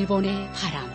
일본의 바람.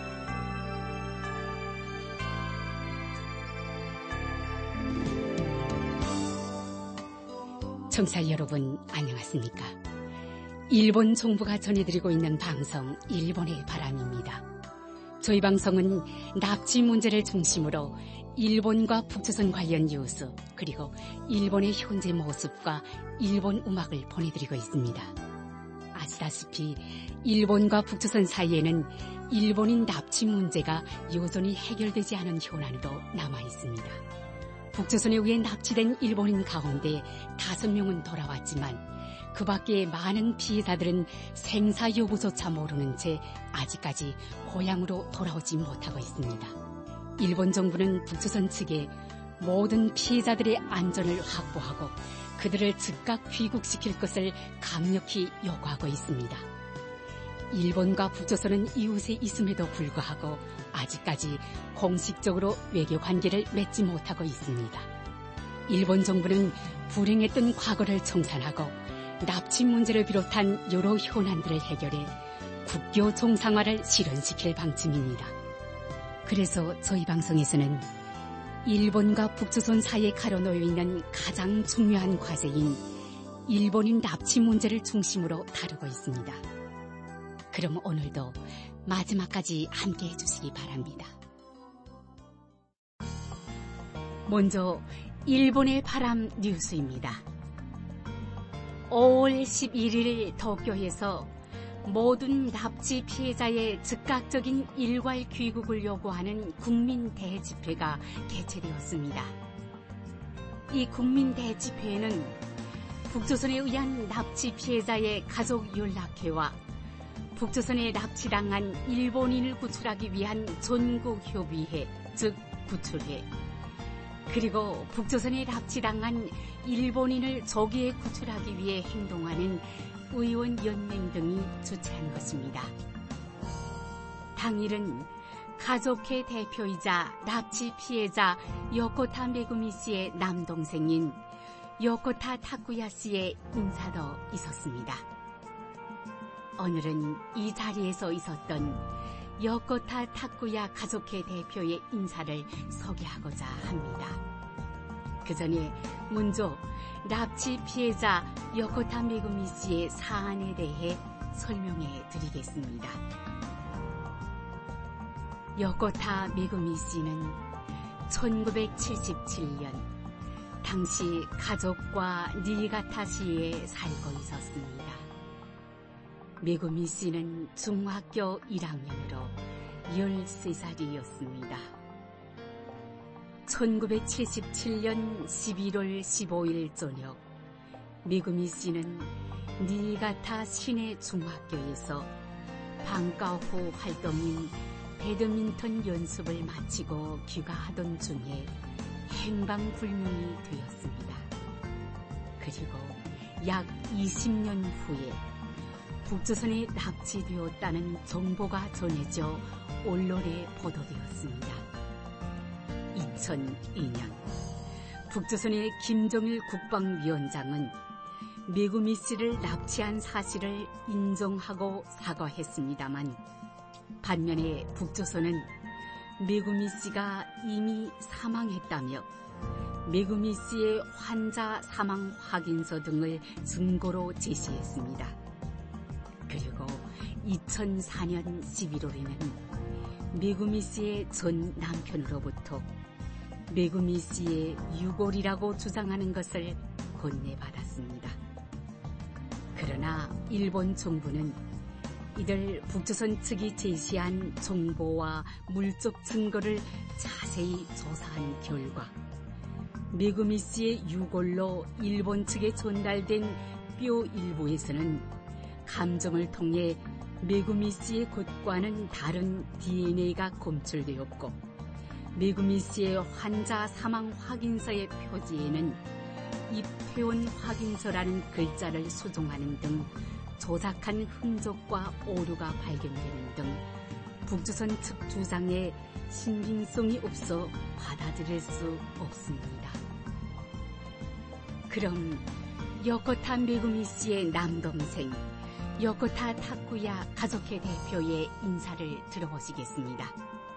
청취자 여러분, 안녕하십니까? 일본 정부가 전해드리고 있는 방송 일본의 바람입니다. 저희 방송은 납치 문제를 중심으로 일본과 북조선 관련 뉴스, 그리고 일본의 현재 모습과 일본 음악을 보내드리고 있습니다. 아시다시피 일본과 북조선 사이에는 일본인 납치 문제가 여전히 해결되지 않은 현안으로 남아 있습니다. 북조선에 의해 납치된 일본인 가운데 5명은 돌아왔지만 그 밖에 많은 피해자들은 생사 여부조차 모르는 채 아직까지 고향으로 돌아오지 못하고 있습니다. 일본 정부는 북조선 측에 모든 피해자들의 안전을 확보하고 그들을 즉각 귀국시킬 것을 강력히 요구하고 있습니다. 일본과 북조선은 이웃에 있음에도 불구하고 아직까지 공식적으로 외교 관계를 맺지 못하고 있습니다. 일본 정부는 불행했던 과거를 청산하고 납치 문제를 비롯한 여러 현안들을 해결해 국교 정상화를 실현시킬 방침입니다. 그래서 저희 방송에서는 일본과 북조선 사이에 가려놓여 있는 가장 중요한 과제인 일본인 납치 문제를 중심으로 다루고 있습니다. 그럼 오늘도 마지막까지 함께해 주시기 바랍니다. 먼저 일본의 바람 뉴스입니다. 5월 11일 도쿄에서 모든 납치 피해자의 즉각적인 일괄 귀국을 요구하는 국민 대집회가 개최되었습니다. 이 국민 대집회에는 북조선에 의한 납치 피해자의 가족 연락회와 북조선에 납치당한 일본인을 구출하기 위한 전국협의회, 즉 구출회, 그리고 북조선에 납치당한 일본인을 조기에 구출하기 위해 행동하는 의원연맹 등이 주최한 것입니다. 당일은 가족회 대표이자 납치 피해자 요코타 메구미 씨의 남동생인 요코타 타쿠야 씨의 인사도 있었습니다. 오늘은 이 자리에서 있었던 요코타 타쿠야 가족회 대표의 인사를 소개하고자 합니다. 그 전에 먼저 납치 피해자 요코타 메구미 씨의 사안에 대해 설명해 드리겠습니다. 요코타 메구미 씨는 1977년 당시 가족과 니가타시에 살고 있었습니다. 메구미 씨는 중학교 1학년으로 13살이었습니다. 1977년 11월 15일 저녁, 메구미 씨는 니가타 시내 중학교에서 방과 후 활동인 배드민턴 연습을 마치고 귀가하던 중에 행방불명이 되었습니다. 그리고 약 20년 후에 북조선에 납치되었다는 정보가 전해져 언론에 보도되었습니다. 2002년 북조선의 김정일 국방위원장은 메구미 씨를 납치한 사실을 인정하고 사과했습니다만 반면에 북조선은 메구미 씨가 이미 사망했다며 메구미 씨의 환자 사망 확인서 등을 증거로 제시했습니다. 그리고 2004년 11월에는 메구미 씨의 전 남편으로부터 메구미 씨의 유골이라고 주장하는 것을 건네받았습니다. 그러나 일본 정부는 이들 북조선 측이 제시한 정보와 물적 증거를 자세히 조사한 결과 메구미 씨의 유골로 일본 측에 전달된 뼈 일부에서는 감정을 통해 메구미 씨의 것과는 다른 DNA가 검출되었고 메구미 씨의 환자 사망 확인서의 표지에는 입회원 확인서라는 글자를 수정하는 등 조작한 흔적과 오류가 발견되는 등 북조선 측 주장에 신빙성이 없어 받아들일 수 없습니다. 그럼 요코타 메구미 씨의 남동생 요코타 타쿠야 가족회 대표의 인사를 들어보시겠습니다.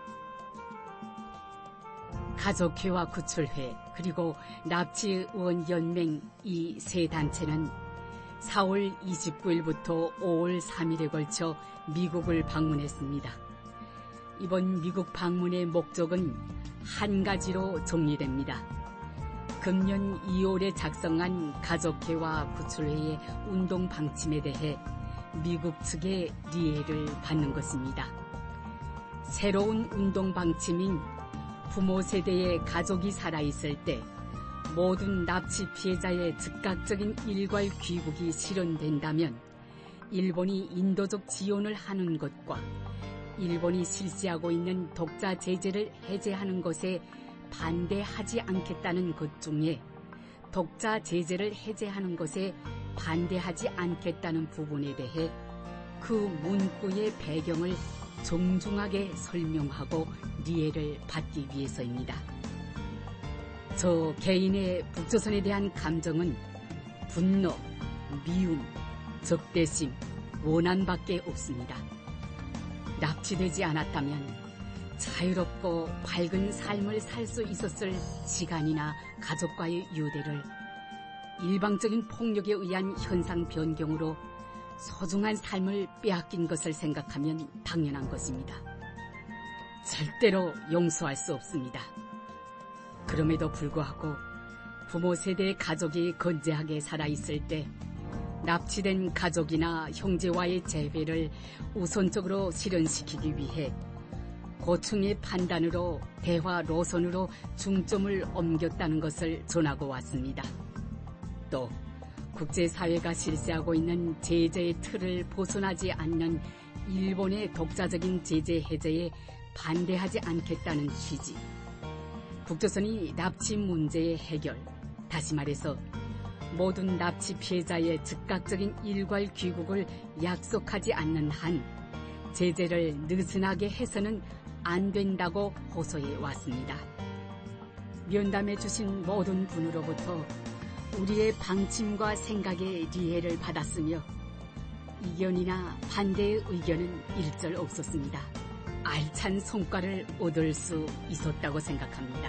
가족회와 구출회 그리고 납치의원연맹 이 세 단체는 4월 29일부터 5월 3일에 걸쳐 미국을 방문했습니다. 이번 미국 방문의 목적은 한 가지로 정리됩니다. 금년 2월에 작성한 가족회와 구출회의 운동 방침에 대해 미국 측의 리해를 받는 것입니다. 새로운 운동 방침인 부모 세대의 가족이 살아있을 때 모든 납치 피해자의 즉각적인 일괄 귀국이 실현된다면 일본이 인도적 지원을 하는 것과 일본이 실시하고 있는 독자 제재를 해제하는 것에 반대하지 않겠다는 것 중에 독자 제재를 해제하는 것에 반대하지 않겠다는 부분에 대해 그 문구의 배경을 정중하게 설명하고 리해를 받기 위해서입니다. 저 개인의 북조선에 대한 감정은 분노, 미움, 적대심, 원한밖에 없습니다. 납치되지 않았다면 자유롭고 밝은 삶을 살 수 있었을 시간이나 가족과의 유대를 일방적인 폭력에 의한 현상 변경으로 소중한 삶을 빼앗긴 것을 생각하면 당연한 것입니다. 절대로 용서할 수 없습니다. 그럼에도 불구하고 부모 세대의 가족이 건재하게 살아있을 때 납치된 가족이나 형제와의 재회를 우선적으로 실현시키기 위해 고층의 판단으로 대화 노선으로 중점을 옮겼다는 것을 전하고 왔습니다. 또 국제사회가 실시하고 있는 제재의 틀을 벗어나지 않는 일본의 독자적인 제재 해제에 반대하지 않겠다는 취지, 북조선이 납치 문제의 해결, 다시 말해서 모든 납치 피해자의 즉각적인 일괄 귀국을 약속하지 않는 한 제재를 느슨하게 해서는 안 된다고 호소해 왔습니다. 면담해 주신 모든 분으로부터 우리의 방침과 생각의 리해를 받았으며 이견이나 반대의 의견은 일절 없었습니다. 알찬 성과를 얻을 수 있었다고 생각합니다.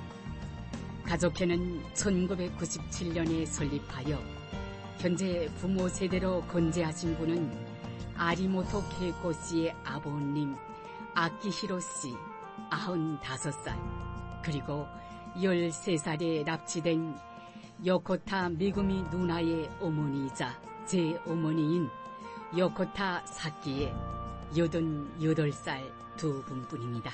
가족회는 1997년에 설립하여 현재 부모 세대로 건재하신 분은 아리모토 케이코 씨의 아버님 아키히로 씨 95살 그리고 13살에 납치된 요코타 미구미 누나의 어머니이자 제 어머니인 요코타 사키의 88살 두 분뿐입니다.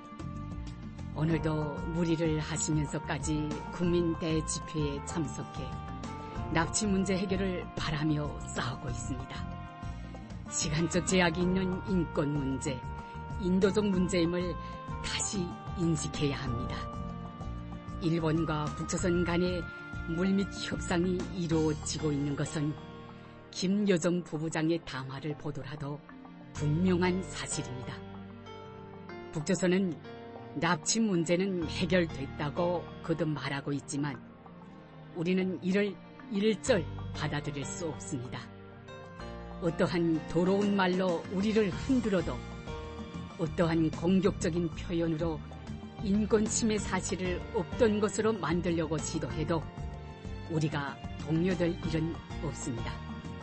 오늘도 무리를 하시면서까지 국민 대집회에 참석해 납치 문제 해결을 바라며 싸우고 있습니다. 시간적 제약이 있는 인권 문제, 인도적 문제임을 다시 인식해야 합니다. 일본과 북조선 간의 물밑 협상이 이루어지고 있는 것은 김여정 부부장의 담화를 보더라도 분명한 사실입니다. 북조선은 납치 문제는 해결됐다고 거듭 말하고 있지만 우리는 이를 일절 받아들일 수 없습니다. 어떠한 더러운 말로 우리를 흔들어도 어떠한 공격적인 표현으로 인권 침해 사실을 없던 것으로 만들려고 시도해도 우리가 동요될 일은 없습니다.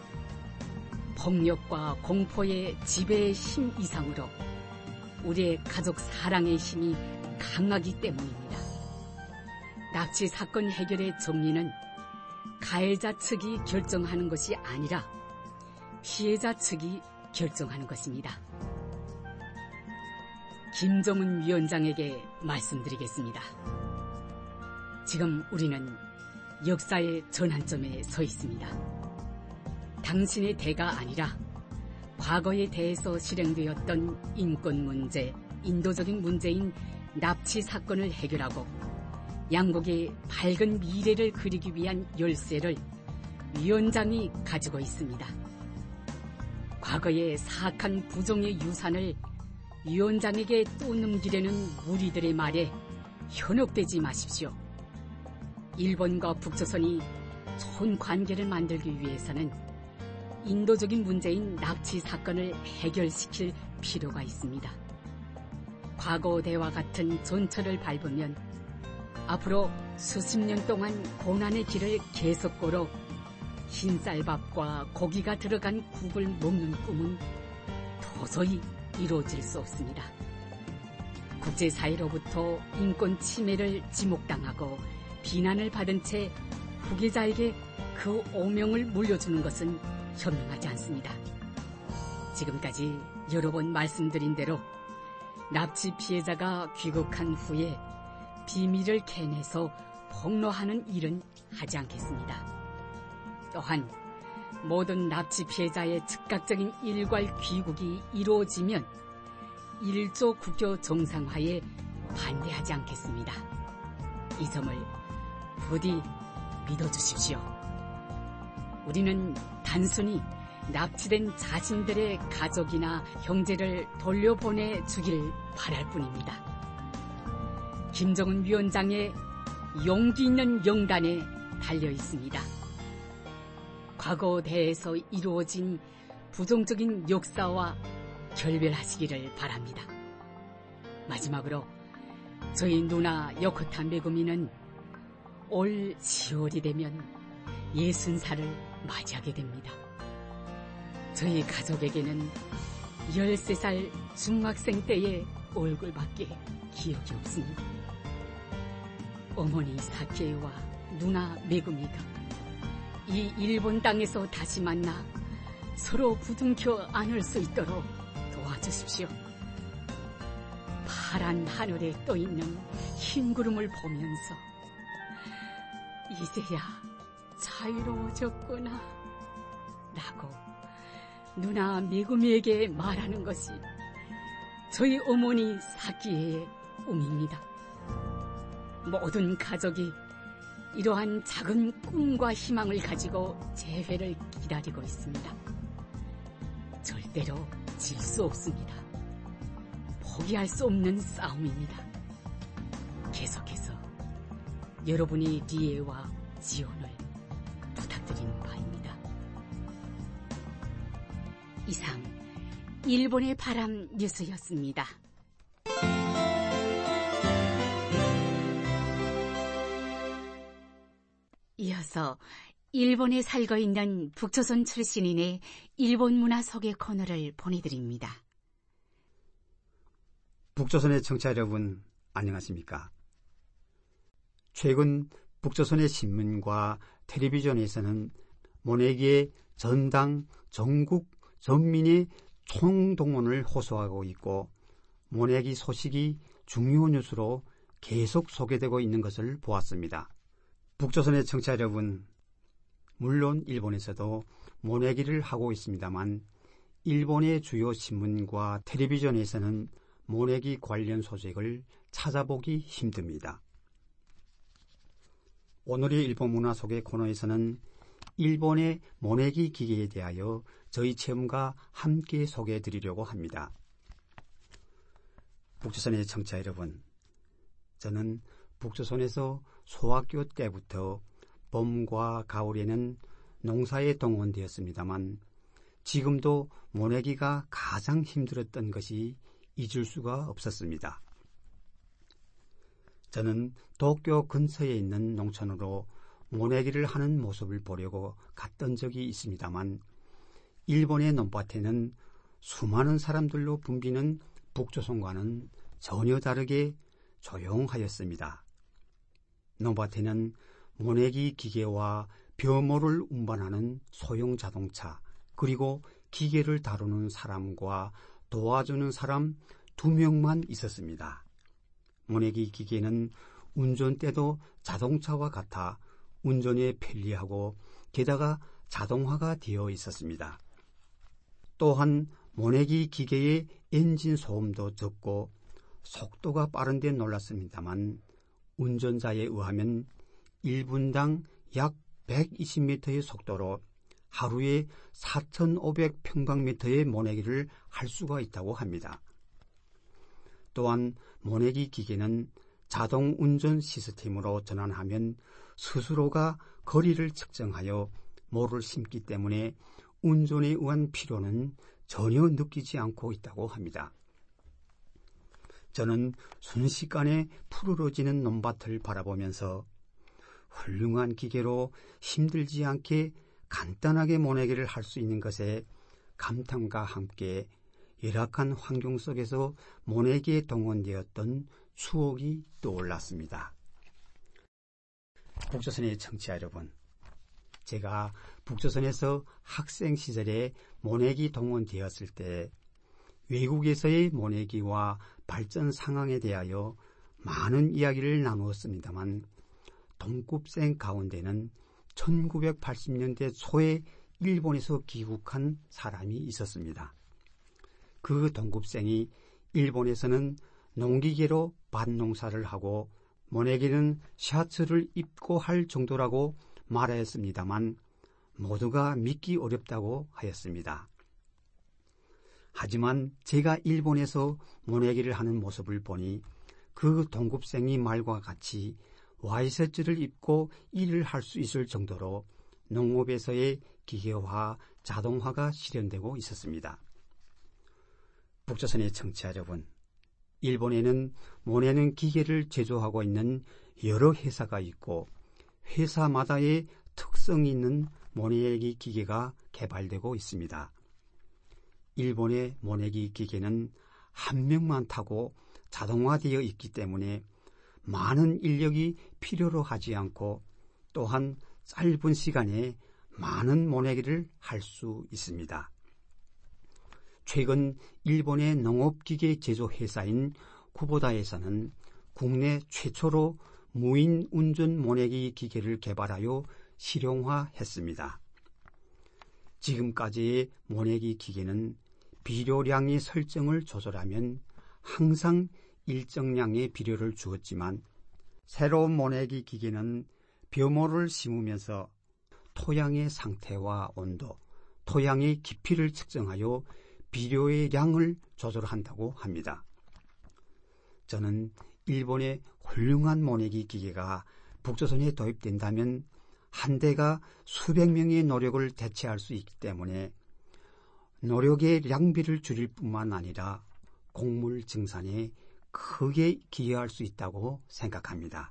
폭력과 공포의 지배의 힘 이상으로 우리의 가족 사랑의 힘이 강하기 때문입니다. 납치 사건 해결의 정리는 가해자 측이 결정하는 것이 아니라 피해자 측이 결정하는 것입니다. 김정은 위원장에게 말씀드리겠습니다. 지금 우리는 역사의 전환점에 서 있습니다. 당신의 대가 아니라 과거에 대해서 실행되었던 인권 문제, 인도적인 문제인 납치 사건을 해결하고 양국의 밝은 미래를 그리기 위한 열쇠를 위원장이 가지고 있습니다. 과거의 사악한 부정의 유산을 위원장에게 또 넘기려는 무리들의 말에 현혹되지 마십시오. 일본과 북조선이 좋은 관계를 만들기 위해서는 인도적인 문제인 납치 사건을 해결시킬 필요가 있습니다. 과거 대와 같은 전철을 밟으면 앞으로 수십 년 동안 고난의 길을 계속 걸어 흰쌀밥과 고기가 들어간 국을 먹는 꿈은 도저히 이루어질 수 없습니다. 국제사회로부터 인권 침해를 지목당하고 비난을 받은 채 후계자에게 그 오명을 물려주는 것은 현명하지 않습니다. 지금까지 여러 번 말씀드린 대로 납치 피해자가 귀국한 후에 비밀을 캐내서 폭로하는 일은 하지 않겠습니다. 또한 모든 납치 피해자의 즉각적인 일괄 귀국이 이루어지면 1조 국교 정상화에 반대하지 않겠습니다. 이 점을 부디 믿어주십시오. 우리는 단순히 납치된 자신들의 가족이나 형제를 돌려보내주길 바랄 뿐입니다. 김정은 위원장의 용기 있는 영단에 달려 있습니다. 과거대에서 이루어진 부정적인 역사와 결별하시기를 바랍니다. 마지막으로 저희 누나 여코타 메구미는 올 10월이 되면 60살을 맞이하게 됩니다. 저희 가족에게는 13살 중학생 때의 얼굴밖에 기억이 없습니다. 어머니 사케와 누나 메구미가 이 일본 땅에서 다시 만나 서로 부둥켜 안을 수 있도록 도와주십시오. 파란 하늘에 떠있는 흰 구름을 보면서 이제야 자유로워졌구나 라고 누나 메구미에게 말하는 것이 저희 어머니 사키의 꿈입니다. 모든 가족이 이러한 작은 꿈과 희망을 가지고 재회를 기다리고 있습니다. 절대로 질 수 없습니다. 포기할 수 없는 싸움입니다. 계속해서 여러분의 이해와 지원을 부탁드리는 바입니다. 이상 일본의 바람 뉴스였습니다. 이어서 일본에 살고 있는 북조선 출신인의 일본 문화 소개 코너를 보내드립니다. 북조선의 청취자 여러분, 안녕하십니까? 최근 북조선의 신문과 텔레비전에서는 모내기의 전당 전국 전민의 총동원을 호소하고 있고 모내기 소식이 중요 뉴스로 계속 소개되고 있는 것을 보았습니다. 북조선의 청취자 여러분, 물론 일본에서도 모내기를 하고 있습니다만 일본의 주요 신문과 텔레비전에서는 모내기 관련 소식을 찾아보기 힘듭니다. 오늘의 일본 문화 소개 코너에서는 일본의 모내기 기계에 대하여 저희 체험과 함께 소개해드리려고 합니다. 북조선의 청취자 여러분, 저는 북조선에서 소학교 때부터 봄과 가을에는 농사에 동원되었습니다만 지금도 모내기가 가장 힘들었던 것이 잊을 수가 없었습니다. 저는 도쿄 근처에 있는 농촌으로 모내기를 하는 모습을 보려고 갔던 적이 있습니다만 일본의 논밭에는 수많은 사람들로 붐비는 북조선과는 전혀 다르게 조용하였습니다. 논밭에는 모내기 기계와 벼모를 운반하는 소형 자동차, 그리고 기계를 다루는 사람과 도와주는 사람 2명만 있었습니다. 모내기 기계는 운전대도 자동차와 같아 운전에 편리하고 게다가 자동화가 되어 있었습니다. 또한 모내기 기계의 엔진 소음도 적고 속도가 빠른 데 놀랐습니다만 운전자에 의하면 1분당 약 120m의 속도로 하루에 4,500평방미터의 모내기를 할 수가 있다고 합니다. 또한 모내기 기계는 자동 운전 시스템으로 전환하면 스스로가 거리를 측정하여 모를 심기 때문에 운전에 의한 피로는 전혀 느끼지 않고 있다고 합니다. 저는 순식간에 푸르러지는 논밭을 바라보면서 훌륭한 기계로 힘들지 않게 간단하게 모내기를 할 수 있는 것에 감탄과 함께 열악한 환경 속에서 모내기에 동원되었던 추억이 떠올랐습니다. 북조선의 청취자 여러분, 제가 북조선에서 학생 시절에 모내기 동원되었을 때 외국에서의 모내기와 발전 상황에 대하여 많은 이야기를 나누었습니다만 동급생 가운데는 1980년대 초에 일본에서 귀국한 사람이 있었습니다. 그 동급생이 일본에서는 농기계로 밭농사를 하고 모내기는 셔츠를 입고 할 정도라고 말하였습니다만 모두가 믿기 어렵다고 하였습니다. 하지만 제가 일본에서 모내기를 하는 모습을 보니 그 동급생이 말과 같이 와이셔츠를 입고 일을 할 수 있을 정도로 농업에서의 기계화, 자동화가 실현되고 있었습니다. 북조선의 청취자 여러분, 일본에는 모내는 기계를 제조하고 있는 여러 회사가 있고 회사마다의 특성이 있는 모내기 기계가 개발되고 있습니다. 일본의 모내기 기계는 한 명만 타고 자동화되어 있기 때문에 많은 인력이 필요로 하지 않고 또한 짧은 시간에 많은 모내기를 할 수 있습니다. 최근 일본의 농업기계 제조 회사인 쿠보다에서는 국내 최초로 무인 운전 모내기 기계를 개발하여 실용화했습니다. 지금까지의 모내기 기계는 비료량의 설정을 조절하면 항상 일정량의 비료를 주었지만 새로운 모내기 기계는 벼모를 심으면서 토양의 상태와 온도, 토양의 깊이를 측정하여 비료의 양을 조절한다고 합니다. 저는 일본의 훌륭한 모내기 기계가 북조선에 도입된다면 한 대가 수백 명의 노력을 대체할 수 있기 때문에 노력의 량비를 줄일 뿐만 아니라 곡물 증산에 크게 기여할 수 있다고 생각합니다.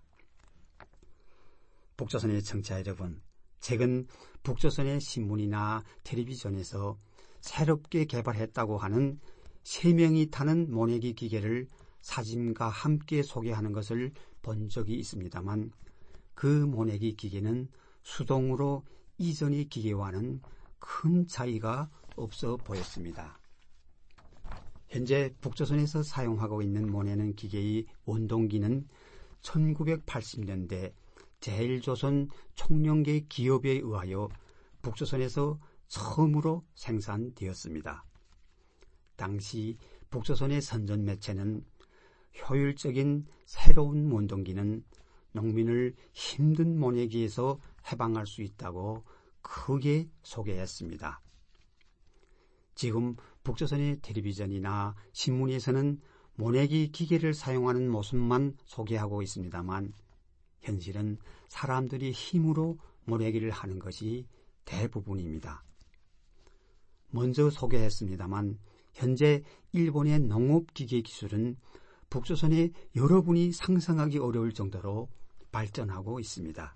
북조선의 청취자 여러분, 최근 북조선의 신문이나 텔레비전에서 새롭게 개발했다고 하는 3명이 타는 모내기 기계를 사진과 함께 소개하는 것을 본 적이 있습니다만 그 모내기 기계는 수동으로 이전의 기계와는 큰 차이가 없어 보였습니다. 현재 북조선에서 사용하고 있는 모내는 기계의 원동기는 1980년대 제일조선 총련계 기업에 의하여 북조선에서 처음으로 생산되었습니다. 당시 북조선의 선전 매체는 효율적인 새로운 원동기는 농민을 힘든 모내기에서 해방할 수 있다고 크게 소개했습니다. 지금 북조선의 텔레비전이나 신문에서는 모내기 기계를 사용하는 모습만 소개하고 있습니다만 현실은 사람들이 힘으로 모내기를 하는 것이 대부분입니다. 먼저 소개했습니다만 현재 일본의 농업기계 기술은 북조선의 여러분이 상상하기 어려울 정도로 발전하고 있습니다.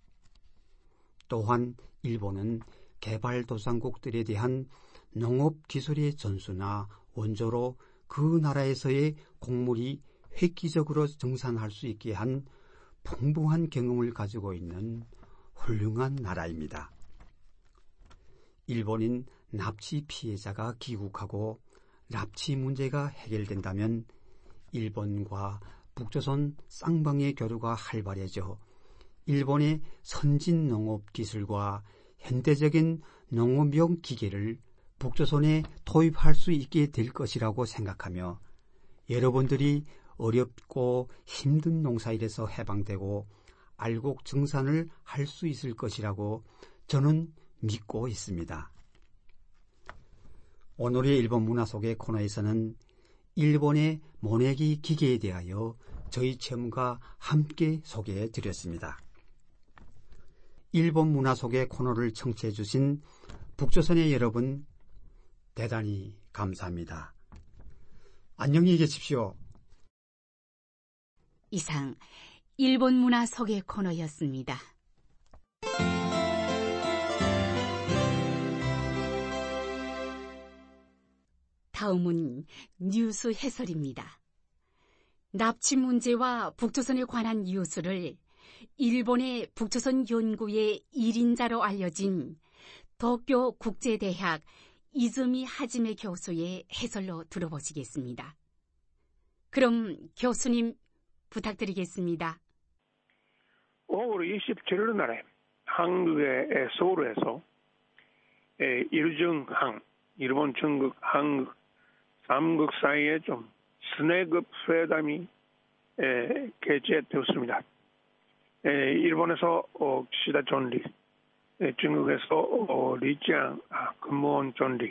또한 일본은 개발도상국들에 대한 농업기술의 전수나 원조로 그 나라에서의 곡물이 획기적으로 정산할 수 있게 한 풍부한 경험을 가지고 있는 훌륭한 나라입니다. 일본인 납치 피해자가 귀국하고 납치 문제가 해결된다면 일본과 북조선 쌍방의 교류가 활발해져 일본의 선진 농업 기술과 현대적인 농업용 기계를 북조선에 도입할 수 있게 될 것이라고 생각하며 여러분들이 어렵고 힘든 농사일에서 해방되고 알곡 증산을 할 수 있을 것이라고 저는 믿고 있습니다. 오늘의 일본 문화 속의 코너에서는 일본의 모내기 기계에 대하여 저희 체험과 함께 소개해 드렸습니다. 일본 문화 속의 코너를 청취해 주신 북조선의 여러분 대단히 감사합니다. 안녕히 계십시오. 이상 일본 문화 소개 코너였습니다. 다음은 뉴스 해설입니다. 납치 문제와 북조선에 관한 뉴스를 일본의 북조선 연구의 1인자로 알려진 도쿄 국제대학 이즈미 하지메 교수의 해설로 들어보시겠습니다. 그럼 교수님 부탁드리겠습니다. 5월 27일 날에 한국의 서울에서 일중한, 일본, 중국, 한국, 삼국 사이에 좀 스내급 회담이 개최되었습니다. 일본에서 기시다 총리, 중국에서 리지앙 금무원 총리,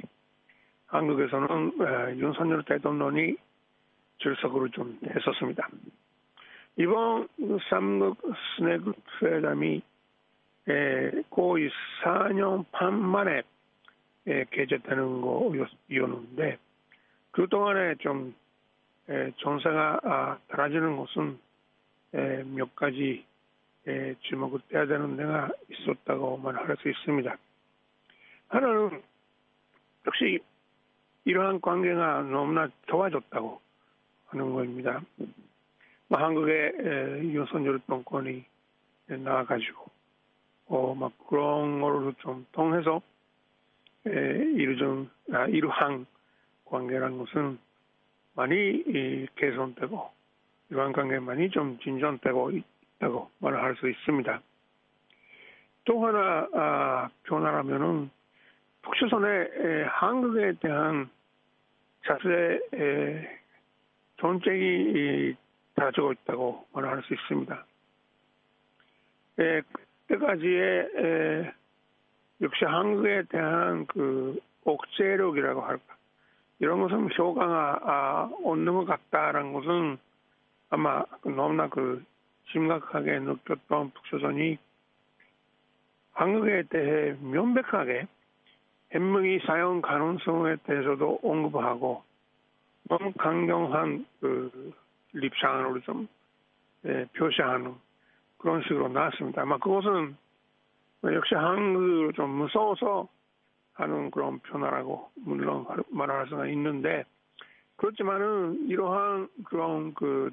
한국에서는 윤석열 대통령이 출석으로 좀 했었습니다. 이번 삼국 스내급 회담이 거의 4년 반 만에 개최되는 거였는데 그동안에 좀 정세가 달라지는 것은 몇 가지 주목을 떼야 되는 데가 있었다고 말할 수 있습니다. 하나는 역시 이러한 관계가 너무나 좋아졌다고 하는 겁니다. 한국의 윤석열 정권이 나와가지고 그런 거를 좀 통해서 이러한 관계라는 것은 많이 개선되고 이러한 관계 많이 좀 진전되고 있다고 말할 수 있습니다. 또 하나 변화라면은 북조선의 한국에 대한 자세 정책이 달라지고 있다고 말할 수 있습니다. 그때까지의 역시 한국에 대한 그 억제력이라고 할까 이런 것은 효과가 없는 것 같다라는 것은 아마 너무나 심각하게 느꼈던 북조선이 한국에 대해 명백하게 핵무기 사용 가능성에 대해서도 언급하고 너무 강경한立場으로 좀 표시하는 그런 식으로 나왔습니다. 아마 그것은 역시 한국을 좀 무서워서 하는 그런 변화라고 물론 말할 수가 있는데 그렇지만은 이러한 그런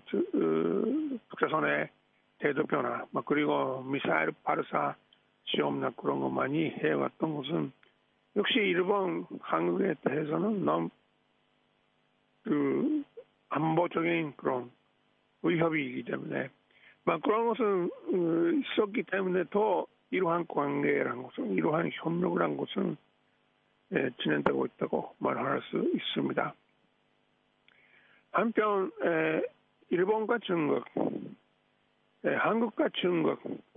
북조선의 태도 변화 그리고 미사일 발사 시험이나 그런 거 많이 해왔던 것은 역시 일본 한국에 대해서는 너무 안보적인 그런 위협이기 때문에 그런 것은 있었기 때문에 더 이러한 관계라는 것은 이러한 협력이라는 것은 진행되고 있다고 말할 수 있습니다. 한편 일본과 중국, 한국과 중국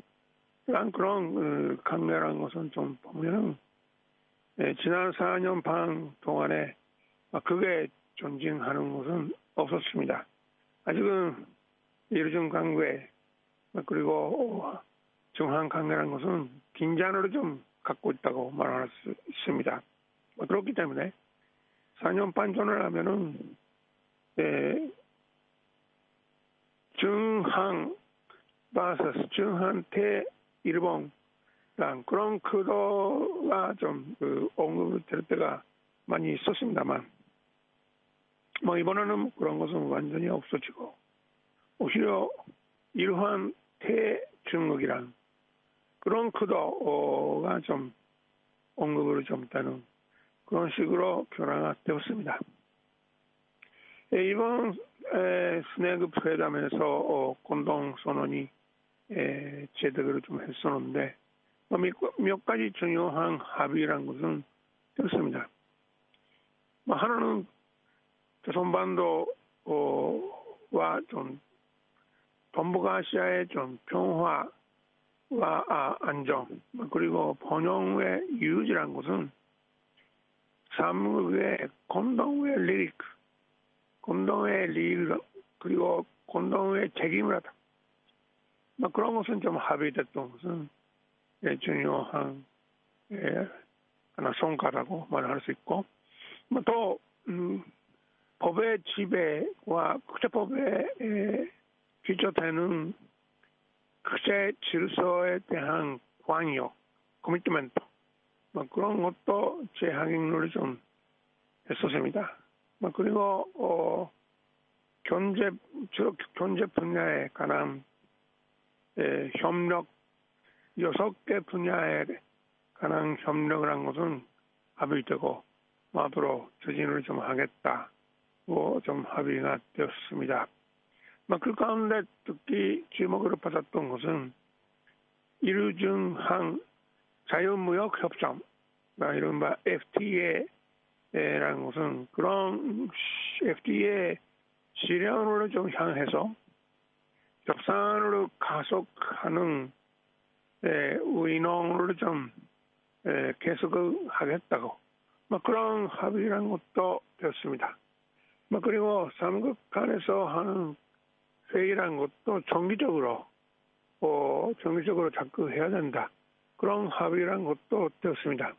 그런 관계라는 것은 좀 보면은 지난 4년 반 동안에 그게 존중하는 것은 없었습니다. 아직은 일중 관계 그리고 중한 관계라는 것은 긴장을 좀 갖고 있다고 말할 수 있습니다. 그렇기 때문에 4년 반 전을 하면은 중한 vs 중한 대 일본랑 그런 구도가 좀 언급될 때가 많이 있었습니다만 이번에는 그런 것은 완전히 없어지고 오히려 이러한 대중국이란 그런 구도가 좀 언급을 좀 되는 그런 식으로 변화가 되었습니다. 이번 스내급 회담에서 공동선언이 제대로 좀 했었는데 몇 가지 중요한 합의라는 것은 되었습니다. 하나는 조선반도와 좀 동북아시아의 좀 평화와 안정 그리고 번영의 유지라는 것은 삼국의 공동의 리그 그리고 공동의 책임을 하다. 그런 것은 좀 합의됐던 것은 중요한 하나 성과라고 말할 수 있고, 또 법의 지배와 국제법에 기초되는 국제 질서에 대한 관여, 코미트먼트, 그런 것도 제 항의를 좀 했었습니다. 그리고 주로 경제 분야에 관한 협력 6개 분야에 관한 협력을 한 것은 합의되고 앞으로 추진을 좀 하겠다고 좀 합의가 되었습니다. 그 가운데 특히 주목을 받았던 것은 일중한 자유무역 협정, 이른바 FTA라는 것은 그런 FTA 실현을 좀 향해서 협상을 가속하는 의논을 좀 계속하겠다고 그런 합의라는 것도 되었습니다. 그리고 삼국 간에서 하는 회의라는 것도 정기적으로 자꾸 해야 된다. 그런 합의라는 것도 되었습니다.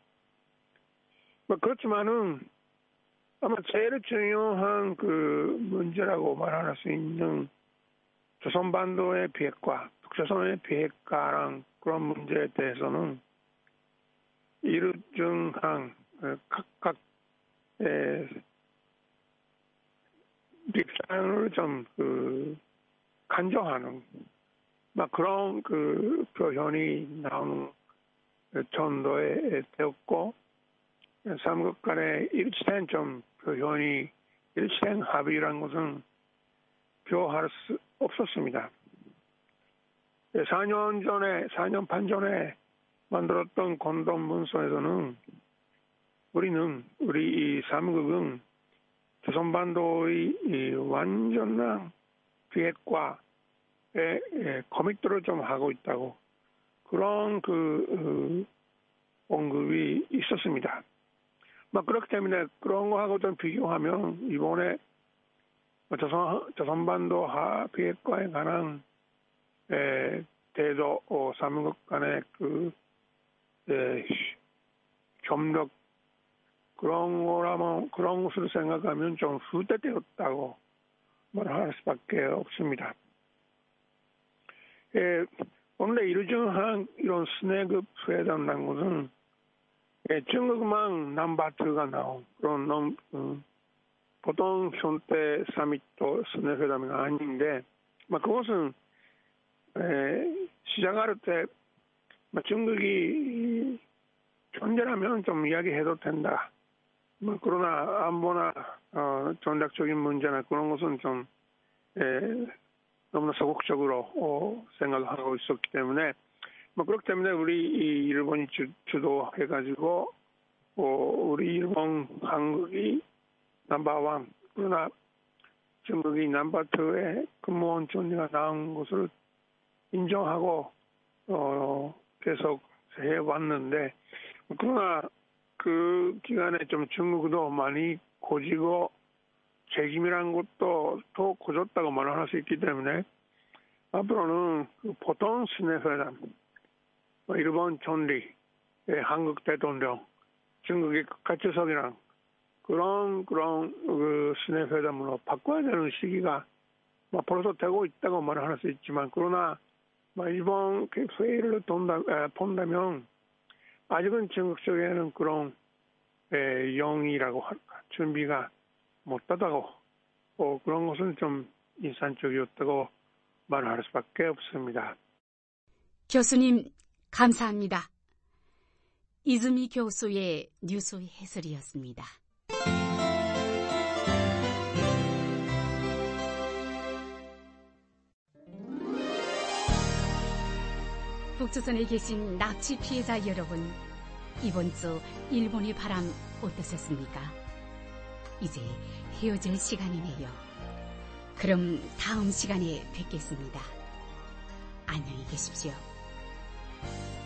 그렇지만은 아마 제일 중요한 그 문제라고 말할 수 있는 조선반도의 비핵화, 북조선의 비핵화랑 그런 문제에 대해서는 일중한 각각 입장을 좀 간접하는 그런 표현이 나오는 정도에 되었고, 삼국 간의 일치된 표현이 일치된 합의라는 것은 표할 수 없었습니다. 4년 반 전에 만들었던 공동 문서에서는 우리 이 삼국은 조선반도의 완전한 비핵화에 커밋들을 좀 하고 있다고 그런 언급이 있었습니다. 그렇기 때문에 그런 거하고 좀 비교하면 이번에 조선반도 비핵화에 관한 대도 삼국 간의 협력 그런 것을 생각하면 좀 후퇴되었다고 말할 수밖에 없습니다. 원래 일중한 이런 스내급 회담이라는 것은 중국만 남바트가 나온 그런 보통 현대 사미트 스내회담이 아닌데 그것은 시작할 때 중국이 존재라면 좀 이야기해도 된다. 그러나 안보나 전략적인 문제나 그런 것은 좀 너무나 소극적으로 생각하고 있었기 때문에 그렇기 때문에 우리 일본이 주도해가지고 우리 일본 한국이 넘버원 그러나 중국이 넘버2의 근무원 존재가 나온 것을 인정하고 계속 해왔는데 그러나 그 기간에 좀 중국도 많이 고지고 책임이라는 것도 더 고졌다고 말할 수 있기 때문에 앞으로는 보통 스내회담 일본 총리, 한국 대통령, 중국의 국가주석이랑 그런 스내회담으로 바꿔야 되는 시기가 벌써 되고 있다고 말할 수 있지만 그러나 이번 회의를 본다면 아직은 중국 쪽에는 그런 영이라고 할까 준비가 못하다고 그런 것은 좀 인상적이었다고 말할 수밖에 없습니다. 교수님 감사합니다. 이즈미 교수의 뉴스 해설이었습니다. 북조선에 계신 납치 피해자 여러분, 이번 주 일본의 바람 어떠셨습니까? 이제 헤어질 시간이네요. 그럼 다음 시간에 뵙겠습니다. 안녕히 계십시오.